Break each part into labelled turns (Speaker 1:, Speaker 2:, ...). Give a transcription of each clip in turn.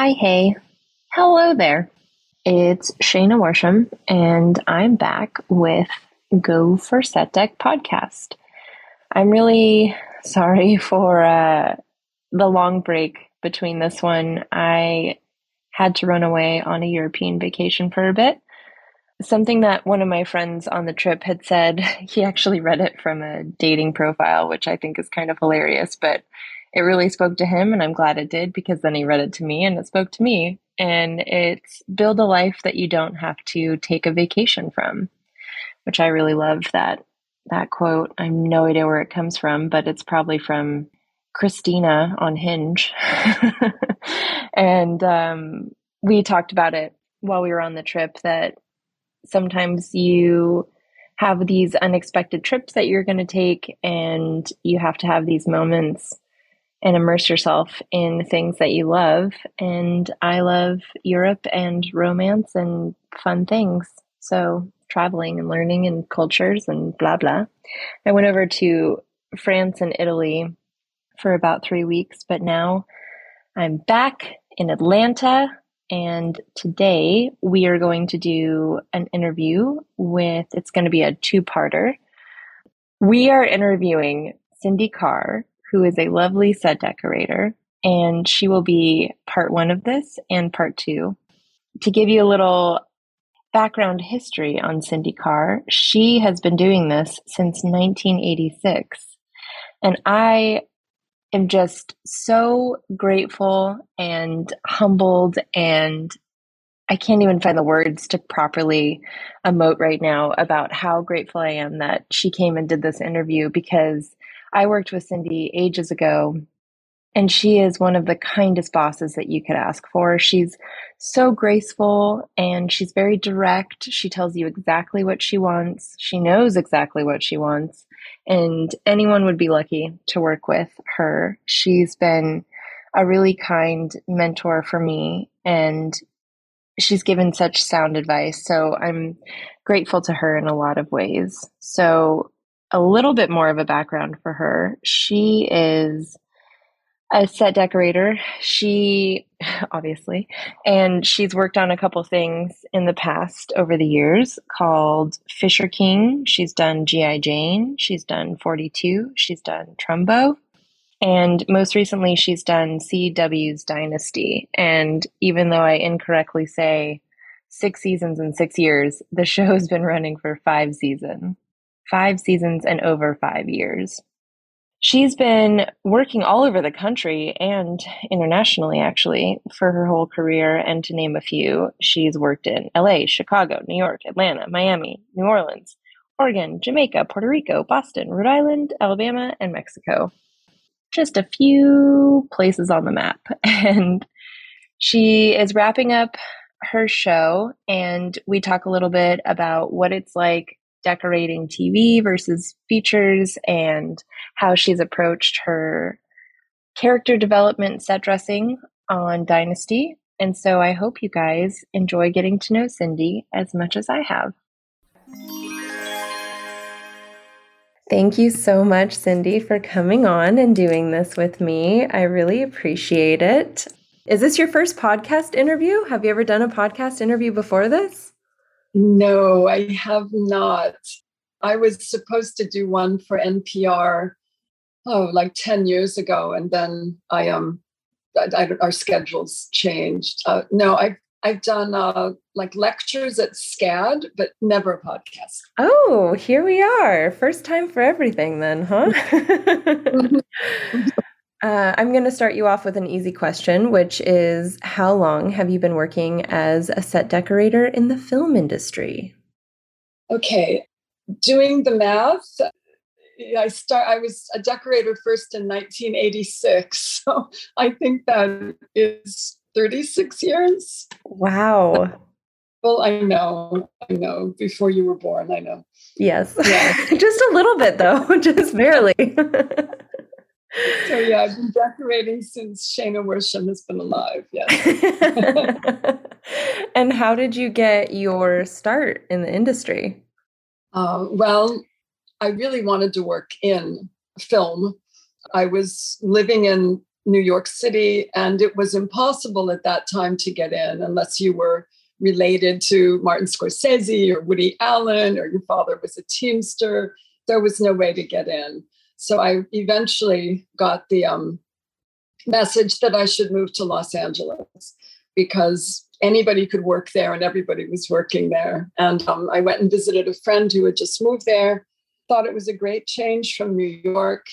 Speaker 1: Hi, hey. Hello there. It's Shayna Worsham, and I'm back with Go for Set Deck podcast. I'm really sorry for the long break between this one. I had to run away on a European vacation for a bit. Something that one of my friends on the trip had said, he actually read it from a dating profile, which I think is kind of hilarious, but it really spoke to him, and I'm glad it did because then he read it to me and it spoke to me. And it's build a life that you don't have to take a vacation from, which I really love that quote. I have no idea where it comes from, but it's probably from Christina on Hinge. And we talked about it while we were on the trip that sometimes you have these unexpected trips that you're going to take, and you have to have these moments and immerse yourself in things that you love. And I love Europe and romance and fun things. So traveling and learning and cultures and blah, blah. I went over to France and Italy for about 3 weeks, but now I'm back in Atlanta. And today we are going to do an interview it's going to be a two-parter. We are interviewing Cindy Carr, who is a lovely set decorator, and she will be part one of this and part two. To give you a little background history on Cindy Carr, she has been doing this since 1986. And I am just so grateful and humbled, and I can't even find the words to properly emote right now about how grateful I am that she came and did this interview, because I worked with Cindy ages ago, and she is one of the kindest bosses that you could ask for. She's so graceful and she's very direct. She tells you exactly what she wants. She knows exactly what she wants. And anyone would be lucky to work with her. She's been a really kind mentor for me, and she's given such sound advice. So I'm grateful to her in a lot of ways. So a little bit more of a background for her. She is a set decorator. She obviously, and she's worked on a couple things in the past over the years called Fisher King. She's done G.I. Jane. She's done 42. She's done Trumbo. And most recently, she's done CW's Dynasty. And even though I incorrectly say 6 seasons in 6 years, the show has been running for 5 seasons. 5 seasons and over 5 years. She's been working all over the country and internationally, actually, for her whole career. And to name a few, she's worked in LA, Chicago, New York, Atlanta, Miami, New Orleans, Oregon, Jamaica, Puerto Rico, Boston, Rhode Island, Alabama, and Mexico. Just a few places on the map. And she is wrapping up her show, and we talk a little bit about what it's like decorating TV versus features, and how she's approached her character development set dressing on Dynasty. And so I hope you guys enjoy getting to know Cindy as much as I have. Thank you so much, Cindy, for coming on and doing this with me. I really appreciate it. Is this your first podcast interview? Have you ever done a podcast interview before this?
Speaker 2: No, I have not. I was supposed to do one for NPR, like 10 years ago, and then our schedules changed. No, I've done like lectures at SCAD, but never a podcast.
Speaker 1: Oh, here we are. First time for everything then, huh? I'm going to start you off with an easy question, which is, how long have you been working as a set decorator in the film industry?
Speaker 2: Okay, doing the math, I was a decorator first in 1986, so I think that is 36 years.
Speaker 1: Wow.
Speaker 2: Well, I know. Before you were born, I know.
Speaker 1: Yes. Yeah. Just a little bit, though, just barely.
Speaker 2: So yeah, I've been decorating since Shayna Worsham has been alive. Yes.
Speaker 1: And how did you get your start in the industry?
Speaker 2: Well, I really wanted to work in film. I was living in New York City, and it was impossible at that time to get in unless you were related to Martin Scorsese or Woody Allen, or your father was a Teamster. There was no way to get in. So I eventually got the message that I should move to Los Angeles because anybody could work there and everybody was working there. And I went and visited a friend who had just moved there, thought it was a great change from New York.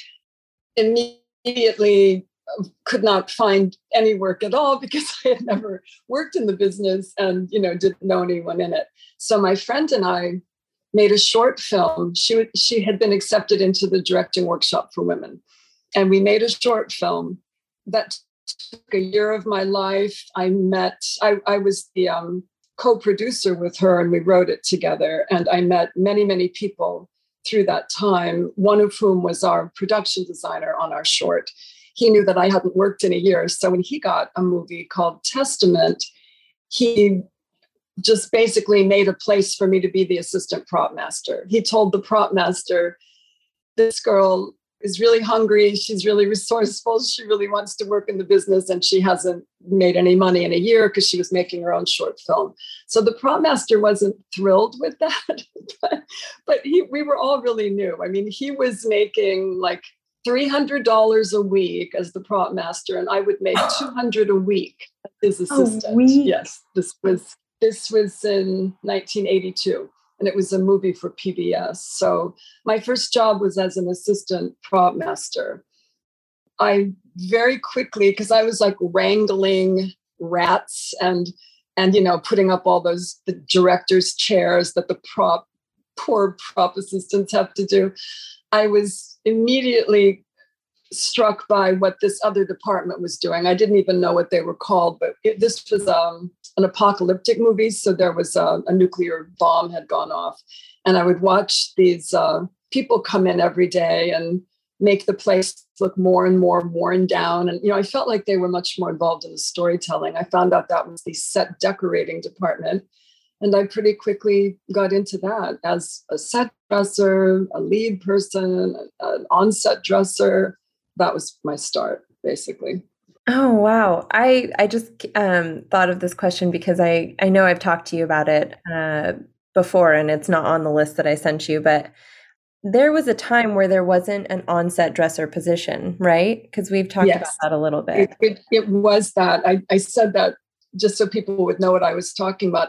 Speaker 2: Immediately could not find any work at all because I had never worked in the business and, didn't know anyone in it. So my friend and I made a short film. She had been accepted into the directing workshop for women. And we made a short film that took a year of my life. I was the co-producer with her and we wrote it together. And I met many, many people through that time, one of whom was our production designer on our short. He knew that I hadn't worked in a year. So when he got a movie called Testament, he just basically made a place for me to be the assistant prop master. He told the prop master, this girl is really hungry. She's really resourceful. She really wants to work in the business and she hasn't made any money in a year because she was making her own short film. So the prop master wasn't thrilled with that, but we were all really new. I mean, he was making like $300 a week as the prop master, and I would make $200 a week as his assistant. Yes, this was in 1982. And it was a movie for PBS. So my first job was as an assistant prop master. I very quickly, because I was like wrangling rats and putting up all the director's chairs that the poor prop assistants have to do. I was immediately struck by what this other department was doing. I didn't even know what they were called, but this was an apocalyptic movie. So there was a nuclear bomb had gone off. And I would watch these people come in every day and make the place look more and more worn down. And, I felt like they were much more involved in the storytelling. I found out that was the set decorating department. And I pretty quickly got into that as a set dresser, a lead person, an on-set dresser. That was my start, basically.
Speaker 1: Oh, wow. I just thought of this question because I know I've talked to you about it before, and it's not on the list that I sent you, but there was a time where there wasn't an on-set dresser position, right? Because we've talked about that a little bit.
Speaker 2: It was that. I said that just so people would know what I was talking about.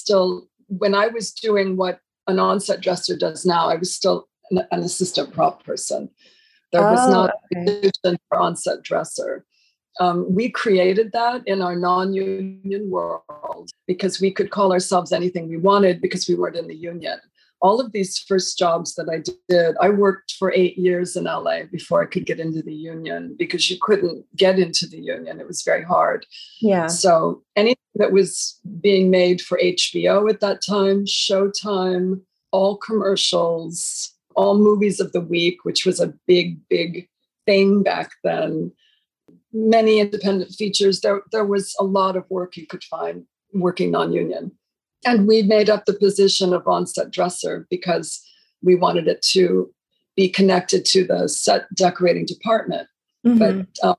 Speaker 2: When I was doing what an on-set dresser does now, I was still an assistant prop person. There was not a position for on-set dresser. We created that in our non-union world because we could call ourselves anything we wanted because we weren't in the union. All of these first jobs that I did, I worked for 8 years in LA before I could get into the union because you couldn't get into the union. It was very hard.
Speaker 1: Yeah.
Speaker 2: So anything that was being made for HBO at that time, Showtime, all commercials, all movies of the week, which was a big, big thing back then. Many independent features. There was a lot of work you could find working non-union. And we made up the position of on-set dresser because we wanted it to be connected to the set decorating department. Mm-hmm. But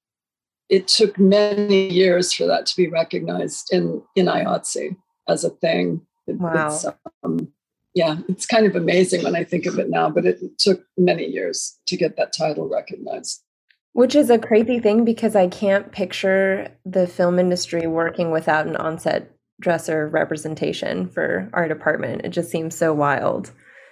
Speaker 2: it took many years for that to be recognized in IATSE as a thing.
Speaker 1: Wow.
Speaker 2: It's kind of amazing when I think of it now, but it took many years to get that title recognized.
Speaker 1: Which is a crazy thing because I can't picture the film industry working without an on-set dresser representation for our department. It just seems so wild.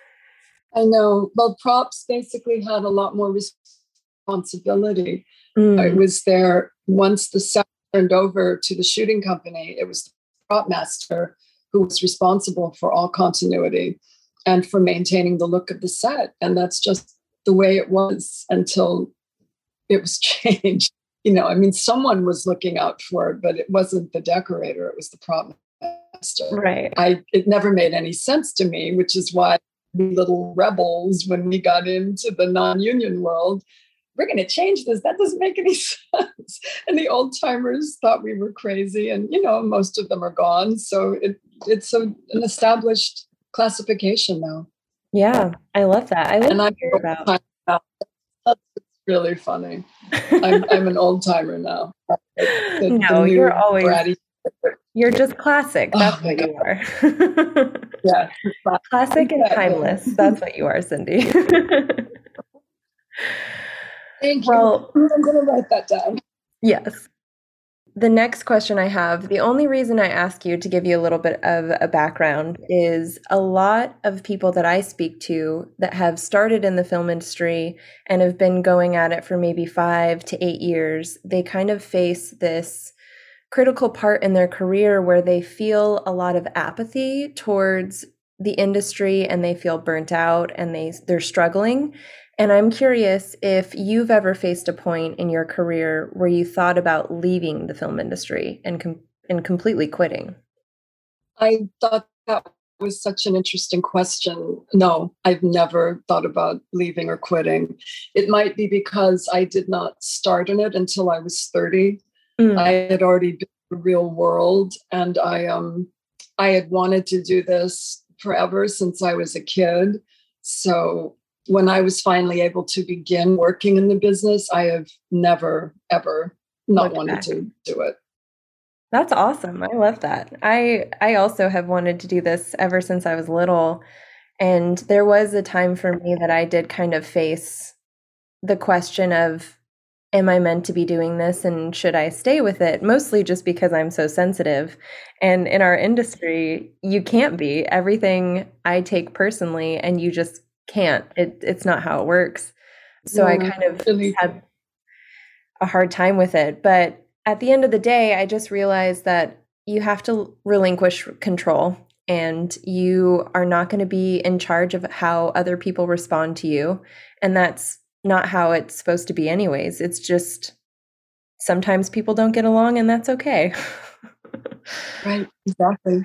Speaker 2: I know. Well, props basically had a lot more responsibility. It was there once the set turned over to the shooting company. It was the prop master who was responsible for all continuity and for maintaining the look of the set. And that's just the way it was until it was changed. Someone was looking out for it, but it wasn't the decorator, it was the prop master.
Speaker 1: Right.
Speaker 2: It never made any sense to me, which is why we little rebels, when we got into the non-union world, we're going to change this. That doesn't make any sense. And the old timers thought we were crazy. And, most of them are gone. So it's an established classification now.
Speaker 1: Yeah, I love that. I love to hear about.
Speaker 2: really funny. I'm an old timer now. The
Speaker 1: No, you're
Speaker 2: new
Speaker 1: always,
Speaker 2: bratty.
Speaker 1: you're just classic.
Speaker 2: Oh
Speaker 1: That's
Speaker 2: my
Speaker 1: what
Speaker 2: God.
Speaker 1: you are.
Speaker 2: Yeah.
Speaker 1: Classic and
Speaker 2: Exactly.
Speaker 1: timeless. That's what you are, Cindy.
Speaker 2: Thank you.
Speaker 1: Well,
Speaker 2: I'm going to write that down.
Speaker 1: yes. The next question I have, the only reason I ask you to give you a little bit of a background is a lot of people that I speak to that have started in the film industry and have been going at it for maybe 5 to 8 years, they kind of face this critical part in their career where they feel a lot of apathy towards the industry and they feel burnt out and they're struggling. And I'm curious if you've ever faced a point in your career where you thought about leaving the film industry and completely quitting.
Speaker 2: I thought that was such an interesting question. No, I've never thought about leaving or quitting. It might be because I did not start in it until I was 30. I had already been in the real world, and I had wanted to do this forever since I was a kid. So when I was finally able to begin working in the business, I have never, ever not wanted to do it.
Speaker 1: That's awesome. I love that. I also have wanted to do this ever since I was little. And there was a time for me that I did kind of face the question of, am I meant to be doing this and should I stay with it? Mostly just because I'm so sensitive. And in our industry, you can't be. Everything I take personally, and you just can't. It's not how it works. So I kind of had a hard time with it. But at the end of the day, I just realized that you have to relinquish control and you are not going to be in charge of how other people respond to you. And that's not how it's supposed to be anyways. It's just sometimes people don't get along and that's okay.
Speaker 2: Right, exactly.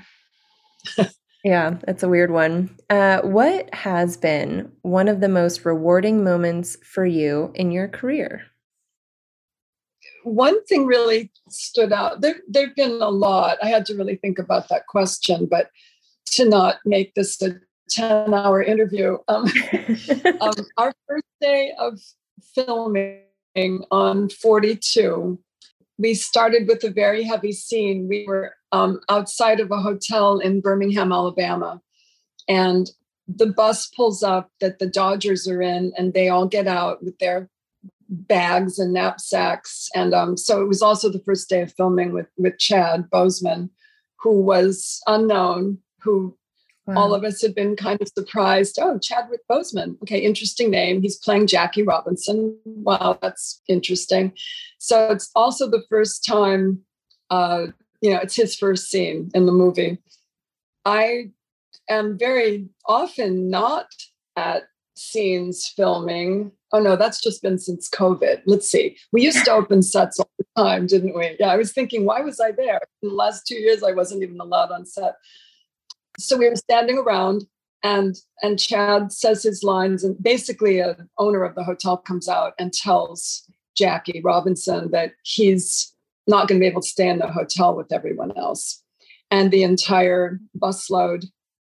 Speaker 1: Yeah, it's a weird one. What has been one of the most rewarding moments for you in your career?
Speaker 2: One thing really stood out. There've been a lot. I had to really think about that question, but to not make this a 10-hour interview. Our first day of filming on 42, we started with a very heavy scene. We were outside of a hotel in Birmingham, Alabama, and the bus pulls up that the Dodgers are in, and they all get out with their bags and knapsacks. And so it was also the first day of filming with Chad Boseman, who was unknown, who all of us had been kind of surprised. Oh, Chadwick Boseman. Okay, interesting name. He's playing Jackie Robinson. Wow, that's interesting. So it's also the first time, it's his first scene in the movie. I am very often not at scenes filming. Oh no, that's just been since COVID. Let's see. We used to open sets all the time, didn't we? Yeah, I was thinking, why was I there? In the last 2 years, I wasn't even allowed on set. So we were standing around and Chad says his lines, and basically an owner of the hotel comes out and tells Jackie Robinson that he's not going to be able to stay in the hotel with everyone else. And the entire busload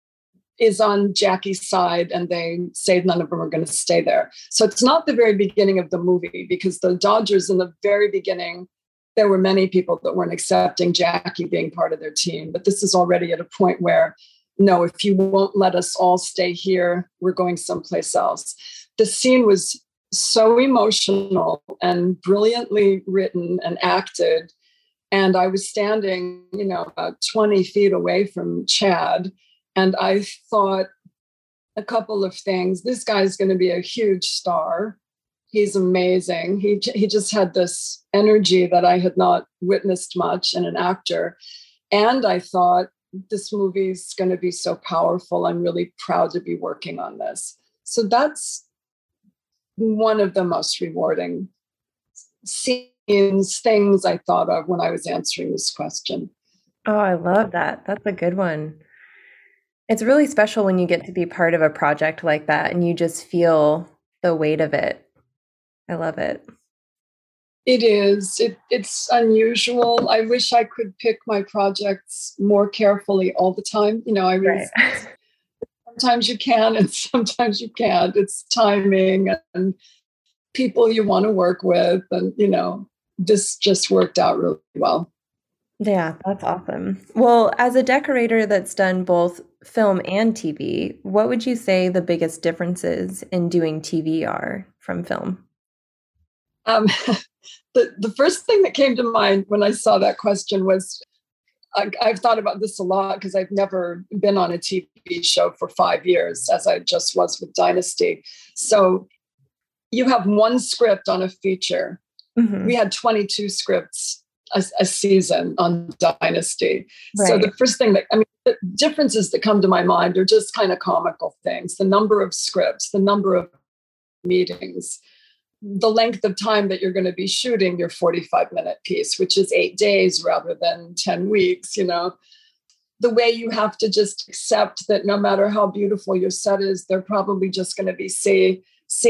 Speaker 2: is on Jackie's side, and they say none of them are going to stay there. So it's not the very beginning of the movie, because the Dodgers in the very beginning, there were many people that weren't accepting Jackie being part of their team. But this is already at a point where, no, if you won't let us all stay here, we're going someplace else. The scene was so emotional and brilliantly written and acted. And I was standing, about 20 feet away from Chad. And I thought a couple of things. This guy's going to be a huge star. He's amazing. He just had this energy that I had not witnessed much in an actor. And I thought, this movie's going to be so powerful. I'm really proud to be working on this. So that's one of the most rewarding scenes, things I thought of when I was answering this question.
Speaker 1: Oh, I love that. That's a good one. It's really special when you get to be part of a project like that and you just feel the weight of it. I love it.
Speaker 2: It is. It's unusual. I wish I could pick my projects more carefully all the time. I really, sometimes you can and sometimes you can't. It's timing. And people you want to work with. And, this just worked out really well.
Speaker 1: Yeah, that's awesome. Well, as a decorator that's done both film and TV, what would you say the biggest differences in doing TV are from film?
Speaker 2: Um, the first thing that came to mind when I saw that question was I've thought about this a lot because I've never been on a TV show for 5 years, as I just was with Dynasty. So you have one script on a feature.
Speaker 1: Hmm.
Speaker 2: We had 22 scripts a season on Dynasty.
Speaker 1: Right.
Speaker 2: So the first thing the differences that come to my mind are just kind of comical things. The number of scripts, the number of meetings, the length of time that you're going to be shooting your 45-minute piece, which is 8 days rather than 10 weeks, the way you have to just accept that no matter how beautiful your set is, they're probably just going to be seeing,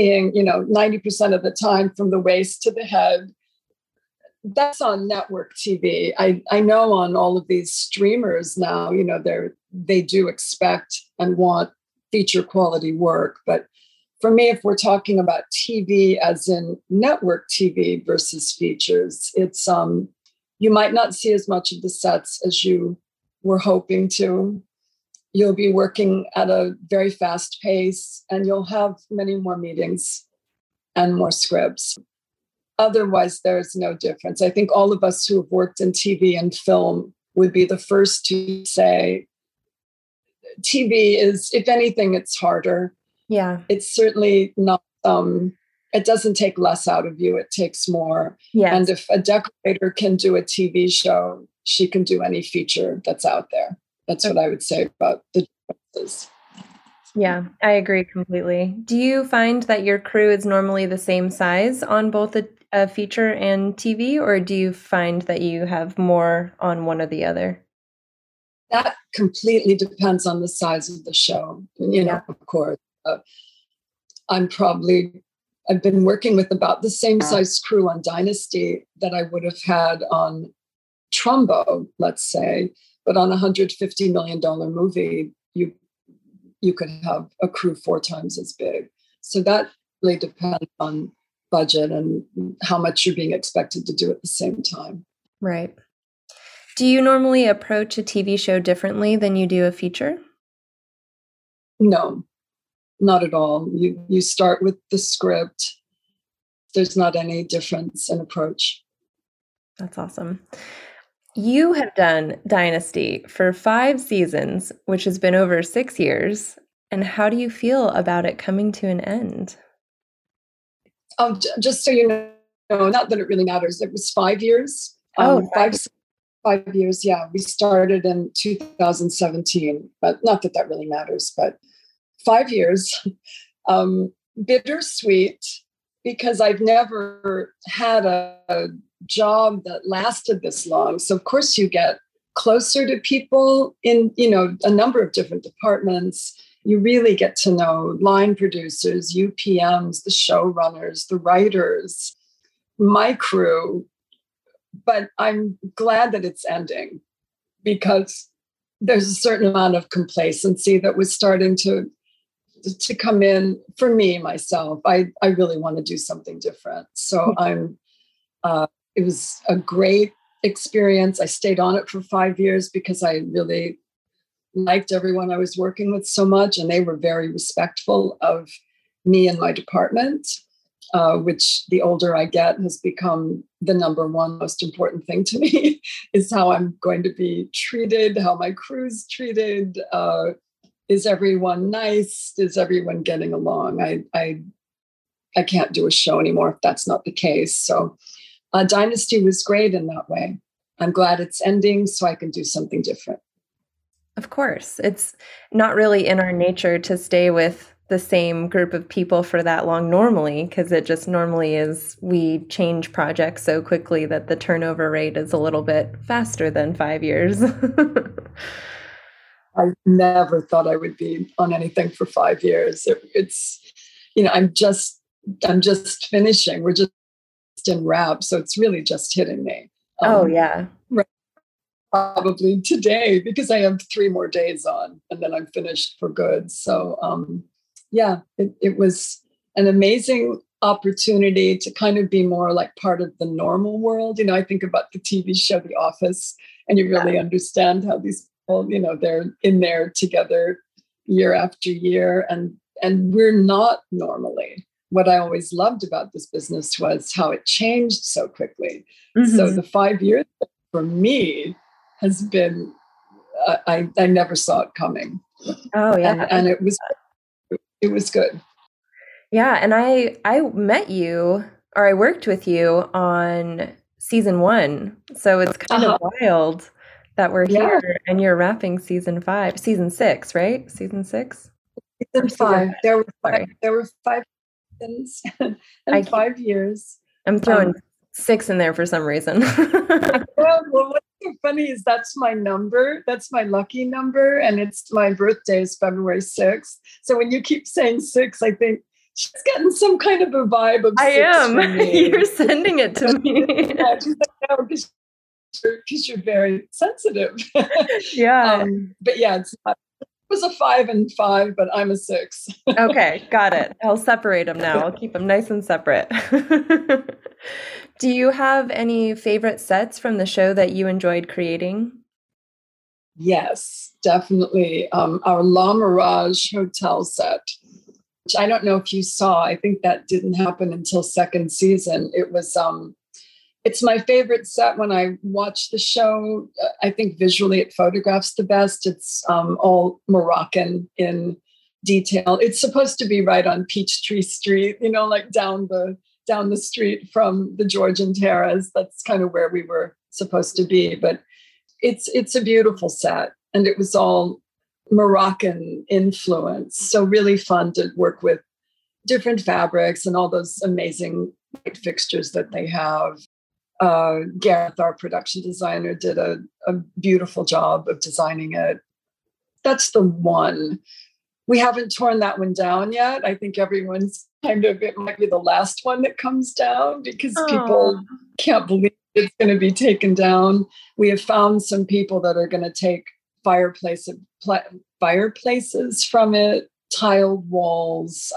Speaker 2: 90% of the time from the waist to the head. That's on network TV. I know on all of these streamers now, they do expect and want feature quality work. But for me, if we're talking about TV as in network TV versus features, it's you might not see as much of the sets as you were hoping to. You'll be working at a very fast pace, and you'll have many more meetings and more scripts. Otherwise, there's no difference. I think all of us who have worked in TV and film would be the first to say TV is, if anything, it's harder.
Speaker 1: Yeah.
Speaker 2: It's certainly not, it doesn't take less out of you, it takes more.
Speaker 1: Yes.
Speaker 2: And if a decorator can do a TV show, she can do any feature that's out there. That's what I would say about the differences.
Speaker 1: Yeah, I agree completely. Do you find that your crew is normally the same size on both a feature and TV, or do you find that you have more on one or the other?
Speaker 2: That completely depends on the size of the show. Of course. I've been working with about the same size crew on Dynasty that I would have had on Trumbo, let's say, but on a $150 million movie, you could have a crew 4 times as big. So that really depends on budget and how much you're being expected to do at the same time.
Speaker 1: Right. Do you normally approach a TV show differently than you do a feature?
Speaker 2: No, not at all. You start with the script. There's not any difference in approach.
Speaker 1: That's awesome. You have done Dynasty for 5 seasons, which has been over 6 years. And how do you feel about it coming to an end?
Speaker 2: Oh, just so you know, not that it really matters. It was 5 years.
Speaker 1: Right.
Speaker 2: 5 years. Yeah, we started in 2017, but not that really matters. But 5 years, bittersweet, because I've never had a job that lasted this long. So of course you get closer to people in, a number of different departments. You really get to know line producers, UPMs, the showrunners, the writers, my crew. But I'm glad that it's ending because there's a certain amount of complacency that was starting to come in for me, myself. I really want to do something different. So it was a great experience. I stayed on it for 5 years because I really liked everyone I was working with so much, and they were very respectful of me and my department, which the older I get has become the number one most important thing to me is how I'm going to be treated, how my crew's treated. Is everyone nice? Is everyone getting along? I can't do a show anymore if that's not the case. So Dynasty was great in that way. I'm glad it's ending so I can do something different.
Speaker 1: Of course. It's not really in our nature to stay with the same group of people for that long normally, because it just normally is we change projects so quickly that the turnover rate is a little bit faster than 5 years.
Speaker 2: I never thought I would be on anything for 5 years. It's, I'm just finishing. We're just in wrap. So it's really just hitting me.
Speaker 1: Oh, yeah.
Speaker 2: Probably today because I have 3 more days on and then I'm finished for good. So, it was an amazing opportunity to kind of be more like part of the normal world. I think about the TV show The Office, and you really understand how these people, they're in there together year after year, and we're not normally. What I always loved about this business was how it changed so quickly. Mm-hmm. So the 5 years for me has been, I never saw it coming.
Speaker 1: Oh yeah.
Speaker 2: And it was good.
Speaker 1: Yeah. And I met you, or I worked with you on season 1. So it's kind of wild that we're here and you're wrapping season 6, right? Season 6?
Speaker 2: Season 5. There were 5 seasons and 5 years.
Speaker 1: I'm throwing 6 in there for some reason.
Speaker 2: Well, what's so funny is that's my number. That's my lucky number. And my birthday is February 6th. So when you keep saying 6, I think she's getting some kind of a vibe of 6.
Speaker 1: I am. You're sending it to me.
Speaker 2: Yeah, she's like, no, because you're very sensitive.
Speaker 1: Yeah.
Speaker 2: But yeah, it was a 5 and 5, but I'm a 6.
Speaker 1: Okay, got it. I'll separate them now. I'll keep them nice and separate. Do you have any favorite sets from the show that you enjoyed creating?
Speaker 2: Yes, definitely. Our La Mirage hotel set, which I don't know if you saw. I think that didn't happen until second season. It was, it's my favorite set when I watch the show. I think visually it photographs the best. It's all Moroccan in detail. It's supposed to be right on Peachtree Street, like down the street from the Georgian Terrace. That's kind of where we were supposed to be. But it's a beautiful set, and it was all Moroccan influence. So really fun to work with different fabrics and all those amazing light fixtures that they have. Gareth, our production designer, did a beautiful job of designing it. That's the one. We haven't torn that one down yet. I think everyone's it might be the last one that comes down because people can't believe it's going to be taken down. We have found some people that are going to take fireplaces from it, tiled walls,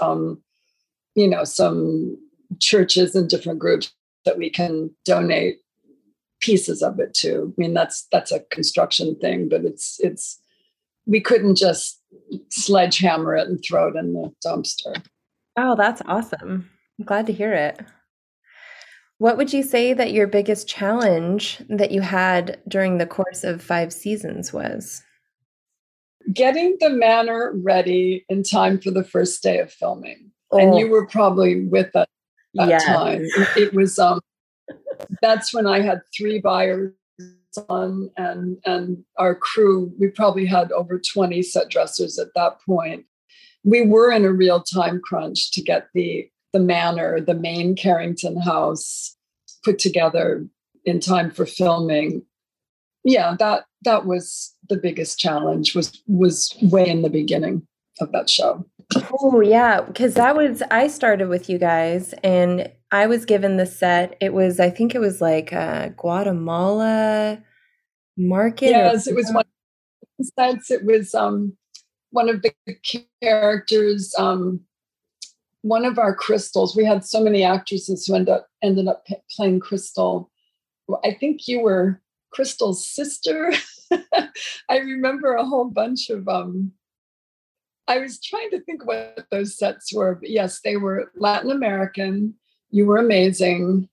Speaker 2: some churches and different groups that we can donate pieces of it to. I mean, that's a construction thing, but it's we couldn't just sledgehammer it and throw it in the dumpster.
Speaker 1: Oh, that's awesome. I'm glad to hear it. What would you say that your biggest challenge that you had during the course of 5 seasons was?
Speaker 2: Getting the manor ready in time for the first day of filming. Oh. And you were probably with us at that time. It was, that's when I had 3 buyers on and our crew, we probably had over 20 set dressers at that point. We were in a real time crunch to get the manor, the main Carrington house, put together in time for filming. Yeah, that was the biggest challenge, was way in the beginning of that show.
Speaker 1: Oh yeah, because I started with you guys and I was given the set. I think it was like Guatemala market.
Speaker 2: Yes, it was one of the sets. It was one of the characters, one of our Crystals. We had so many actresses who ended up playing Crystal. I think you were Crystal's sister. I remember a whole bunch of I was trying to think what those sets were, but yes, they were Latin American. You were amazing.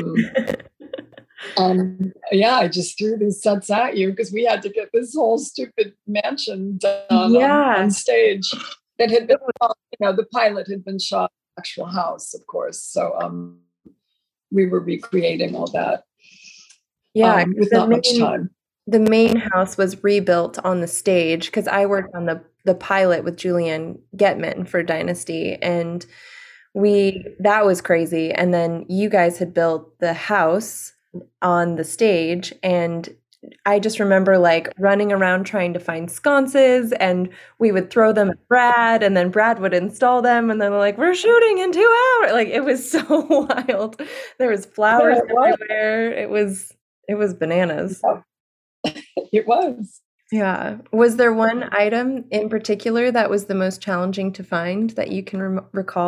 Speaker 2: And yeah, I just threw these sets at you because we had to get this whole stupid mansion done on stage. It had been, the pilot had been shot in the actual house, of course. So we were recreating all that.
Speaker 1: Yeah,
Speaker 2: with not much time.
Speaker 1: The main house was rebuilt on the stage because I worked on the pilot with Julianne Getman for Dynasty, and that was crazy. And then you guys had built the house on the stage, and I just remember like running around trying to find sconces, and we would throw them at Brad, and then Brad would install them, and then they're like, we're shooting in 2 hours. Like, it was so wild. There was flowers everywhere. It was bananas.
Speaker 2: It was.
Speaker 1: Yeah. Was there one item in particular that was the most challenging to find that you can recall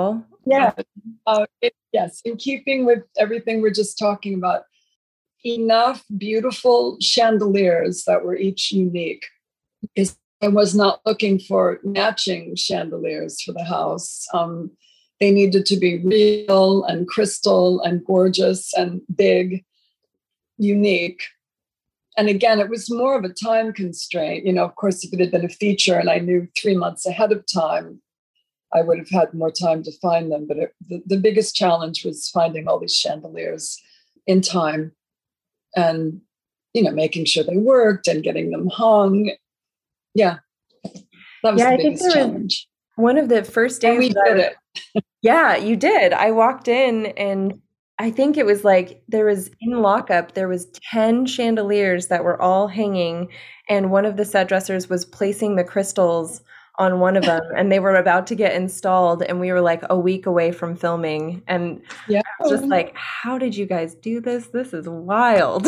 Speaker 2: Yeah. Yes, in keeping with everything we're just talking about, enough beautiful chandeliers that were each unique. Is I was not looking for matching chandeliers for the house. They needed to be real and crystal and gorgeous and big, unique. And again, it was more of a time constraint. Of course, if it had been a feature and I knew 3 months ahead of time, I would have had more time to find them. But the biggest challenge was finding all these chandeliers in time and, making sure they worked and getting them hung. Yeah, that was
Speaker 1: Yeah,
Speaker 2: the
Speaker 1: I think
Speaker 2: biggest
Speaker 1: there was
Speaker 2: challenge.
Speaker 1: one of the first
Speaker 2: And
Speaker 1: days
Speaker 2: we
Speaker 1: that
Speaker 2: did it.
Speaker 1: Yeah, you did. I walked in and I think it was like there was in lockup, there was 10 chandeliers that were all hanging, and one of the set dressers was placing the crystals on one of them, and they were about to get installed, and we were like a week away from filming. And
Speaker 2: Yeah.
Speaker 1: I was just like, how did you guys do this? This is wild.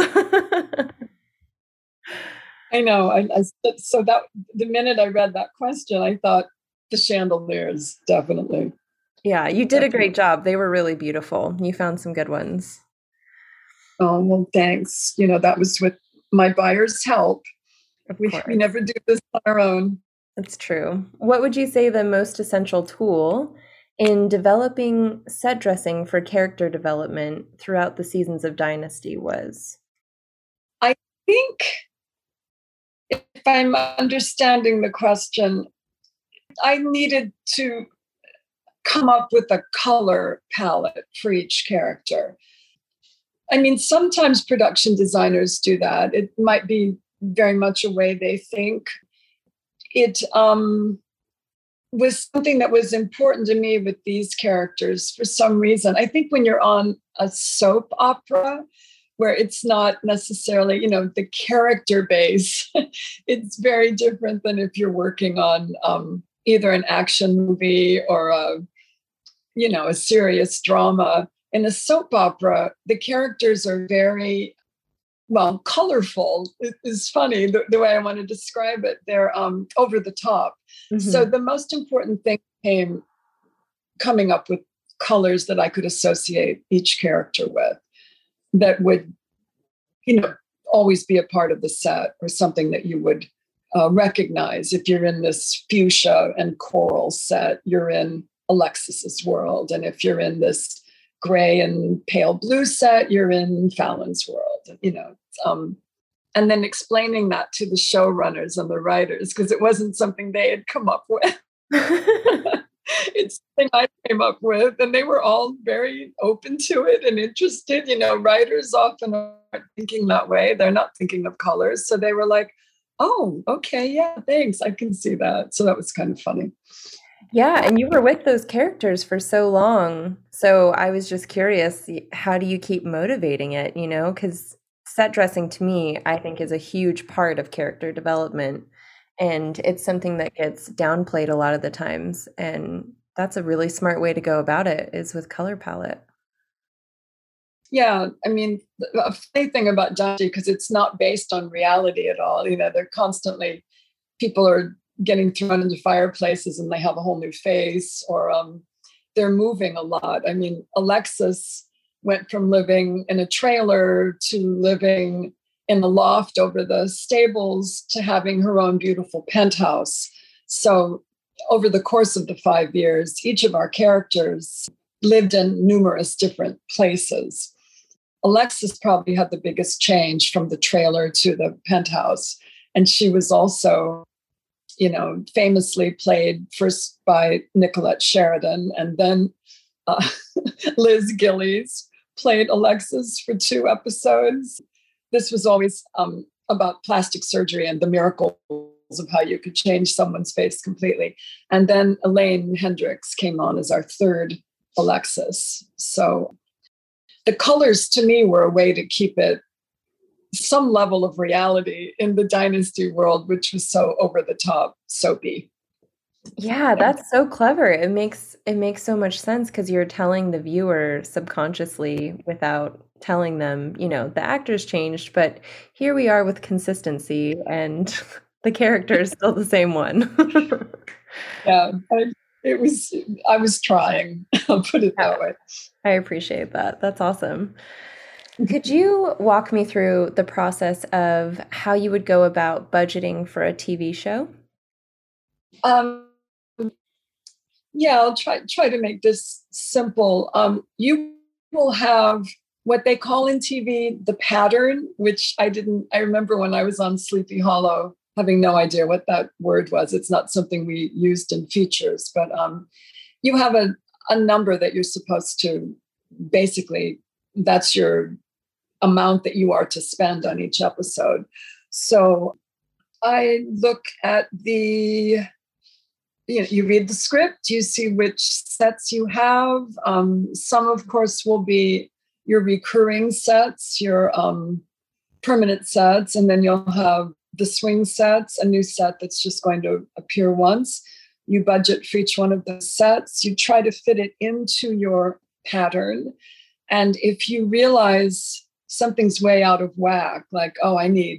Speaker 2: I know. So that the minute I read that question, I thought the chandeliers, definitely.
Speaker 1: Yeah, you did a great job. They were really beautiful. You found some good ones.
Speaker 2: Oh, well, thanks. That was with my buyer's help.
Speaker 1: Of
Speaker 2: We
Speaker 1: course.
Speaker 2: never do this on our own.
Speaker 1: That's true. What would you say the most essential tool in developing set dressing for character development throughout the seasons of Dynasty was?
Speaker 2: I think, if I'm understanding the question, I needed to come up with a color palette for each character. I mean, sometimes production designers do that. It might be very much a way they think. It was something that was important to me with these characters for some reason. I think when you're on a soap opera, where it's not necessarily, the character base, it's very different than if you're working on either an action movie or a serious drama. In a soap opera, the characters are very, well, colorful. It is funny the way I want to describe it. They're over the top. So the most important thing came coming up with colors that I could associate each character with, that would, always be a part of the set, or something that you would recognize. If you're in this fuchsia and coral set, you're in Alexis's world. And if you're in this gray and pale blue set, you're in Fallon's world, and then explaining that to the showrunners and the writers, because it wasn't something they had come up with. It's something I came up with, and they were all very open to it and interested. Writers often aren't thinking that way. They're not thinking of colors. So they were like, oh, okay, yeah, thanks. I can see that. So that was kind of funny.
Speaker 1: Yeah, and you were with those characters for so long. So I was just curious, how do you keep motivating it, Because set dressing to me, I think, is a huge part of character development. And it's something that gets downplayed a lot of the times. And that's a really smart way to go about it, is with color palette.
Speaker 2: Yeah, I mean, a funny thing about Dynasty, because it's not based on reality at all. They're constantly, people are getting thrown into fireplaces and they have a whole new face, or they're moving a lot. I mean, Alexis went from living in a trailer to living in the loft over the stables to having her own beautiful penthouse. So over the course of the 5 years, each of our characters lived in numerous different places. Alexis probably had the biggest change from the trailer to the penthouse. And she was also, famously played first by Nicolette Sheridan, and then Liz Gillies played Alexis for 2 episodes. This was always about plastic surgery and the miracles of how you could change someone's face completely. And then Elaine Hendricks came on as our 3rd Alexis. So the colors to me were a way to keep it some level of reality in the Dynasty world, which was so over the top soapy.
Speaker 1: Yeah, that's so clever. It makes so much sense because you're telling the viewer subconsciously without telling them, the actors changed, but here we are with consistency and the character is still the same one.
Speaker 2: Yeah, I was trying. I'll put it
Speaker 1: Yeah,
Speaker 2: that way.
Speaker 1: I appreciate that. That's awesome. Could you walk me through the process of how you would go about budgeting for a TV show?
Speaker 2: Um, yeah, I'll try to make this simple. You will have what they call in TV the pattern, which I remember when I was on Sleepy Hollow having no idea what that word was. It's not something we used in features, but you have a number that you're supposed to basically, that's your amount that you are to spend on each episode. So I look at you read the script, you see which sets you have. Some, of course, will be your recurring sets, your permanent sets, and then you'll have the swing sets, a new set that's just going to appear once. You budget for each one of the sets. You try to fit it into your pattern. And if you realize something's way out of whack, like, oh, I need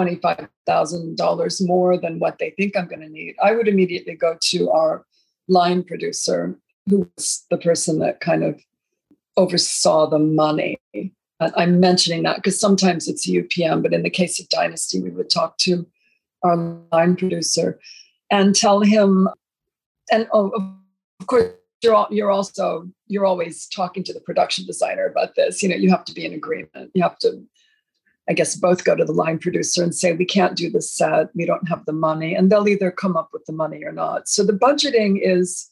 Speaker 2: $25,000 more than what they think I'm going to need, I would immediately go to our line producer, who was the person that kind of oversaw the money. I'm mentioning that because sometimes it's UPM, but in the case of Dynasty, we would talk to our line producer and tell him, and of course, you're always talking to the production designer about this. You have to be in agreement. You have to, I guess, both go to the line producer and say, we can't do this set, we don't have the money, and they'll either come up with the money or not. So the budgeting is,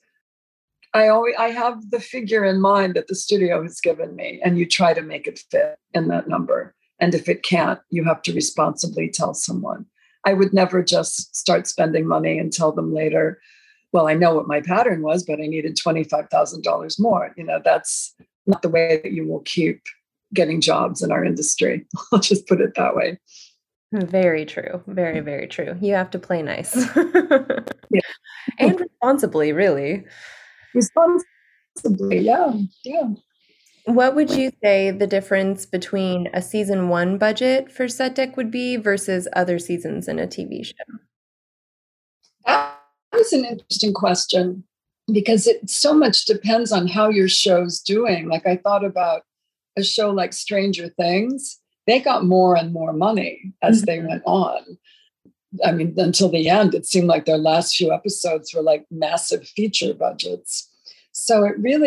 Speaker 2: I have the figure in mind that the studio has given me, and you try to make it fit in that number. And if it can't, you have to responsibly tell someone. I would never just start spending money and tell them later, well, I know what my pattern was, but I needed $25,000 more. That's not the way that you will keep getting jobs in our industry. I'll just put it that way.
Speaker 1: Very true. Very, very true. You have to play nice.
Speaker 2: Yeah.
Speaker 1: And responsibly, really.
Speaker 2: Responsibly, yeah.
Speaker 1: What would you say the difference between a season one budget for set deck would be versus other seasons in a TV show?
Speaker 2: That is an interesting question because it so much depends on how your show's doing. Like, I thought about a show like Stranger Things. They got more and more money as they went on. I mean, until the end, it seemed like their last few episodes were like massive feature budgets. So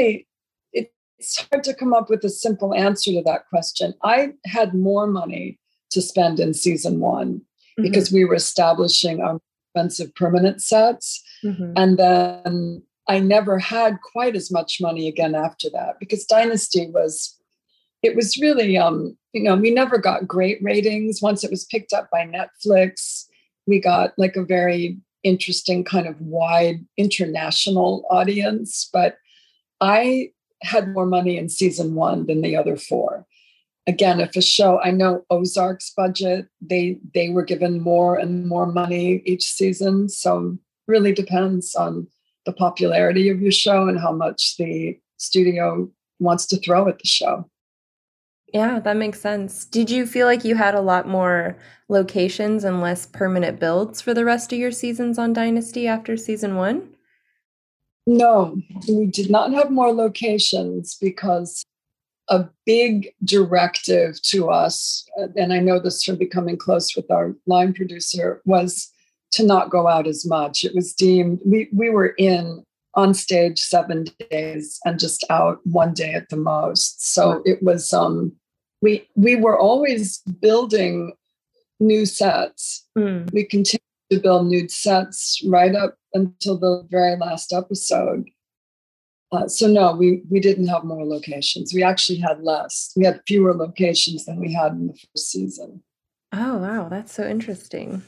Speaker 2: it's hard to come up with a simple answer to that question. I had more money to spend in season one because we were establishing our expensive permanent sets. And then I never had quite as much money again after that because Dynasty was really, we never got great ratings. Once it was picked up by Netflix, we got like a very interesting kind of wide international audience. But I had more money in season one than the other four. Again, if a show, I know Ozark's budget, they were given more and more money each season. So really depends on the popularity of your show and how much the studio wants to throw at the show.
Speaker 1: Yeah, that makes sense. Did you feel like you had a lot more locations and less permanent builds for the rest of your seasons on Dynasty after season one?
Speaker 2: No, we did not have more locations because a big directive to us, and I know this from becoming close with our line producer, was to not go out as much. It was deemed, we were on stage 7 days and just out 1 day at the most. So it was, we were always building new sets. We continued to build new sets right up until the very last episode. So no, we didn't have more locations. We actually had less. We had fewer locations than we had in the first season.
Speaker 1: Oh, wow. That's so interesting.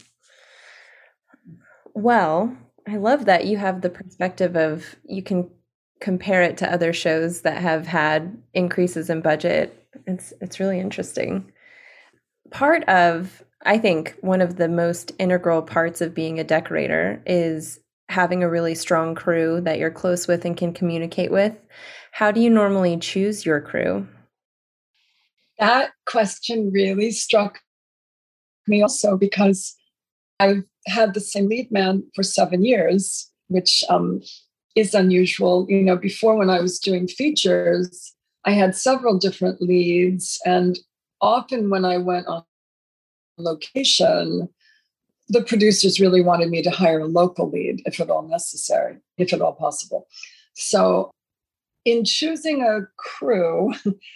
Speaker 1: Well, I love that you have the perspective of you can compare it to other shows that have had increases in budget. It's really interesting. Part of, I think, one of the most integral parts of being a decorator is having a really strong crew that you're close with and can communicate with. How do you normally choose your crew?
Speaker 2: That question really struck me also because I've had the same lead man for 7 years, which is unusual. You know, before when I was doing features, I had several different leads. And often when I went on location, the producers really wanted me to hire a local lead, if at all necessary, if at all possible. So in choosing a crew,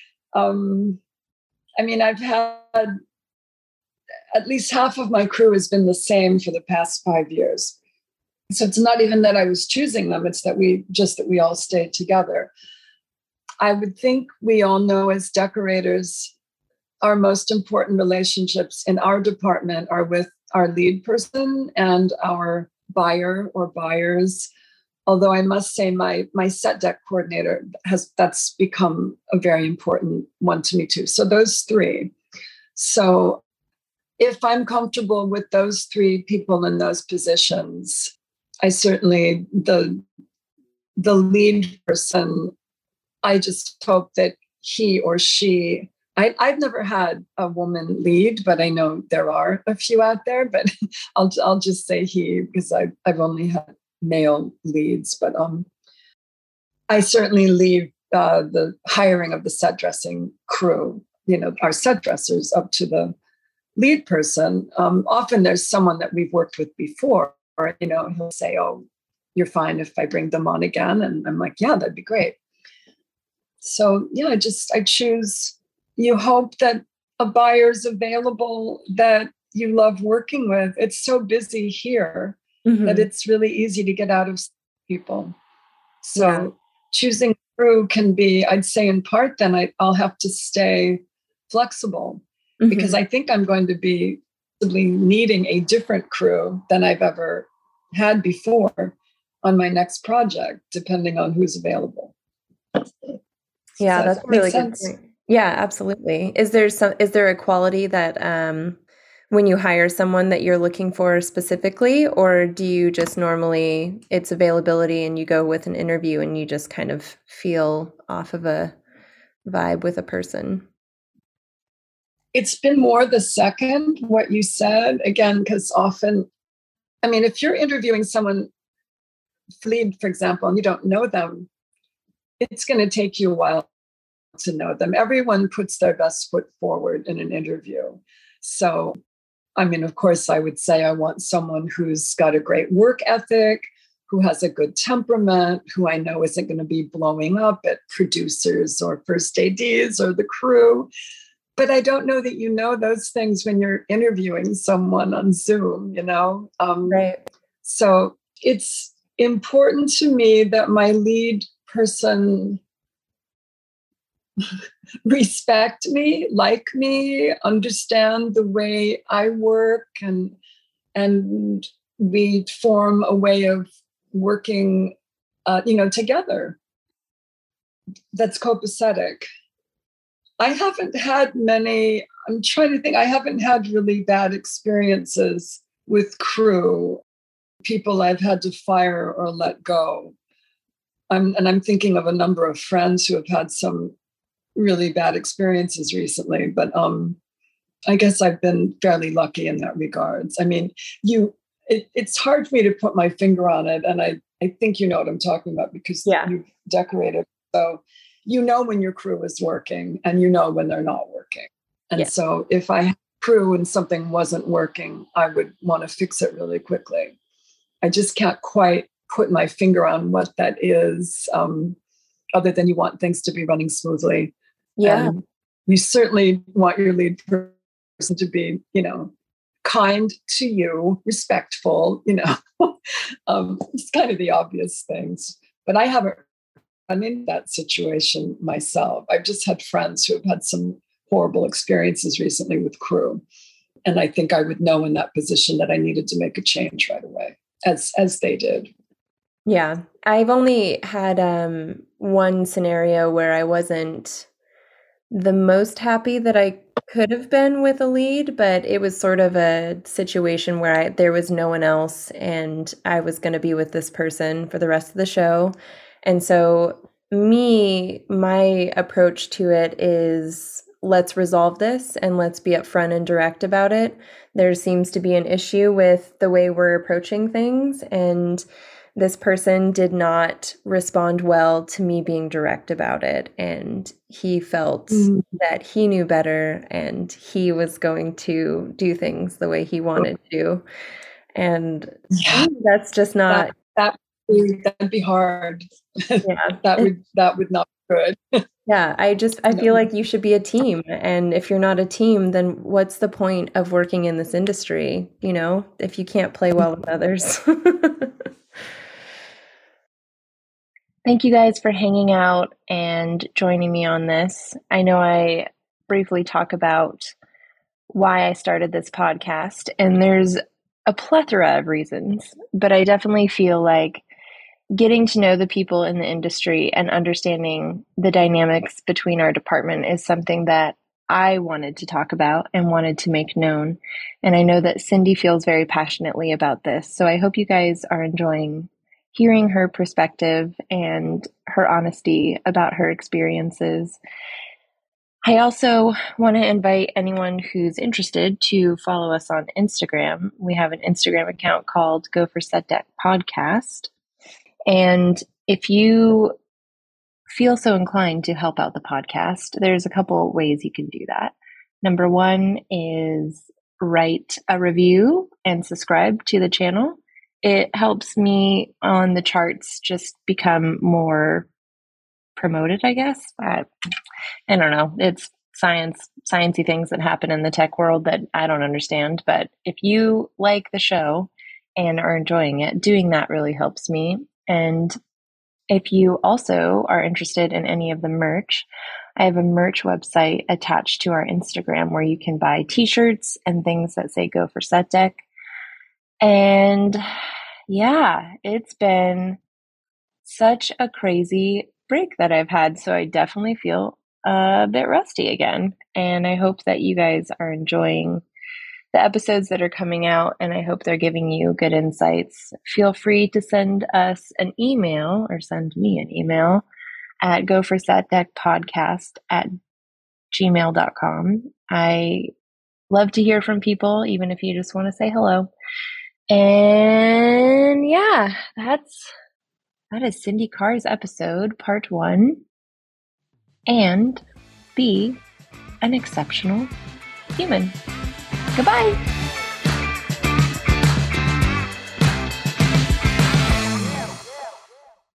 Speaker 2: I mean, I've had at least half of my crew has been the same for the past 5 years. So it's not even that I was choosing them, it's that we all stayed together. I would think we all know as decorators, our most important relationships in our department are with our lead person and our buyer or buyers. Although I must say my set deck coordinator that's become a very important one to me too. So those three. So if I'm comfortable with those three people in those positions, I certainly, the lead person, I just hope that he or she, I've never had a woman lead, but I know there are a few out there, but I'll just say he, because I've only had male leads, but I certainly leave the hiring of the set dressing crew, you know, our set dressers, up to the lead person. Often there's someone that we've worked with before, or, you know, he'll say, "Oh, you're fine if I bring them on again," and I'm like, "Yeah, that'd be great." So yeah, I choose. You hope that a buyer's available that you love working with. It's so busy here that it's really easy to get out of people. So choosing crew can be, I'd say in part, then I'll have to stay flexible because I think I'm going to be possibly needing a different crew than I've ever had before on my next project, depending on who's available.
Speaker 1: Yeah, that's a really good point. Yeah, absolutely. Is there a quality that when you hire someone that you're looking for specifically, or do you just normally it's availability and you go with an interview and you just kind of feel off of a vibe with a person?
Speaker 2: It's been more the second, what you said, again, because often, I mean, if you're interviewing someone, lead, for example, and you don't know them, it's going to take you a while to know them. Everyone puts their best foot forward in an interview. So, I mean, of course, I would say I want someone who's got a great work ethic, who has a good temperament, who I know isn't going to be blowing up at producers or first ADs or the crew. But I don't know that you know those things when you're interviewing someone on Zoom, you know?
Speaker 1: Right.
Speaker 2: So it's important to me that my lead person respect me, like me, understand the way I work, and we form a way of working, together that's copacetic. I haven't had many. I'm trying to think. I haven't had really bad experiences with crew, people I've had to fire or let go. I'm thinking of a number of friends who have had some really bad experiences recently, but I guess I've been fairly lucky in that regards. I mean, it's hard for me to put my finger on it, and I think you know what I'm talking about because you've decorated. So you know when your crew is working and you know when they're not working. And so if I had crew and something wasn't working, I would want to fix it really quickly. I just can't quite put my finger on what that is, other than you want things to be running smoothly.
Speaker 1: Yeah.
Speaker 2: And you certainly want your lead person to be, you know, kind to you, respectful, you know. It's kind of the obvious things. But I haven't run into that situation myself. I've just had friends who have had some horrible experiences recently with crew. And I think I would know in that position that I needed to make a change right away, as they did.
Speaker 1: Yeah. I've only had one scenario where I wasn't the most happy that I could have been with a lead, but it was sort of a situation where there was no one else and I was going to be with this person for the rest of the show. And so my approach to it is let's resolve this and let's be upfront and direct about it. There seems to be an issue with the way we're approaching things, and this person did not respond well to me being direct about it. And he felt that he knew better and he was going to do things the way he wanted to. And that's just not...
Speaker 2: That'd be hard.
Speaker 1: Yeah.
Speaker 2: that would not be good.
Speaker 1: Yeah, I feel like you should be a team. And if you're not a team, then what's the point of working in this industry, if you can't play well with others? Thank you guys for hanging out and joining me on this. I know I briefly talk about why I started this podcast, and there's a plethora of reasons, but I definitely feel like getting to know the people in the industry and understanding the dynamics between our department is something that I wanted to talk about and wanted to make known. And I know that Cindy feels very passionately about this. So I hope you guys are enjoying hearing her perspective and her honesty about her experiences. I also want to invite anyone who's interested to follow us on Instagram. We have an Instagram account called Go for Set Deck Podcast. And if you feel so inclined to help out the podcast, there's a couple ways you can do that. Number one is write a review and subscribe to the channel. It helps me on the charts just become more promoted, I guess. I don't know. It's sciencey things that happen in the tech world that I don't understand. But if you like the show and are enjoying it, doing that really helps me. And if you also are interested in any of the merch, I have a merch website attached to our Instagram where you can buy t-shirts and things that say Go for Set Deck. And yeah, it's been such a crazy break that I've had. So I definitely feel a bit rusty again. And I hope that you guys are enjoying the episodes that are coming out, and I hope they're giving you good insights. Feel free to send us an email or send me an email at goforsetdeckpodcast@gmail.com. I love to hear from people, even if you just want to say hello. And yeah, that is Cindy Carr's episode, part 1. And be an exceptional human. Goodbye.